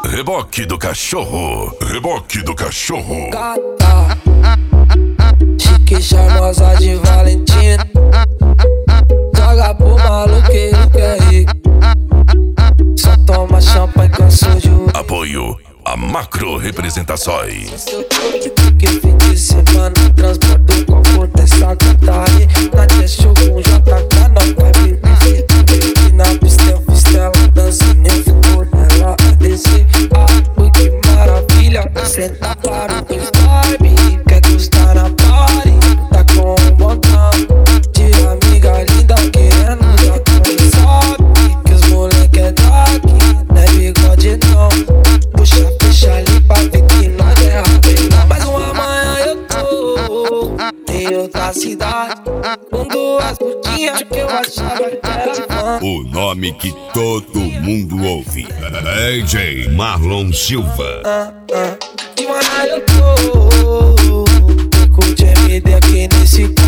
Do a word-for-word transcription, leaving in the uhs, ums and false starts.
Reboque do cachorro, reboque do cachorro. Gata, chique charmosa de Valentina, joga pro maluqueiro que é rico, só toma champanhe, cansou de ouvir. Apoio a Macro Representações. Que fim de semana transporta o conforto dessa gata aí. Na testa com J K, não vai beber. E na pista eu fiz tela, dançando eu fui nela a descer. Ah, ui, que maravilha, senta para o vibe. Quer gostar na party, tá com um montão de amiga linda querendo já comer. Sabe que os moleque é daqui, não é bigode não. Puxa, puxa ali pra ver que nós é rapidão. Mas uma manhã eu tô em outra cidade, com duas putinhas que eu achava que era fã. O nome que todo mundo ouve, D J Marlon Silva. Ah, ah. De manhã eu tô, tô com o G M D aqui nesse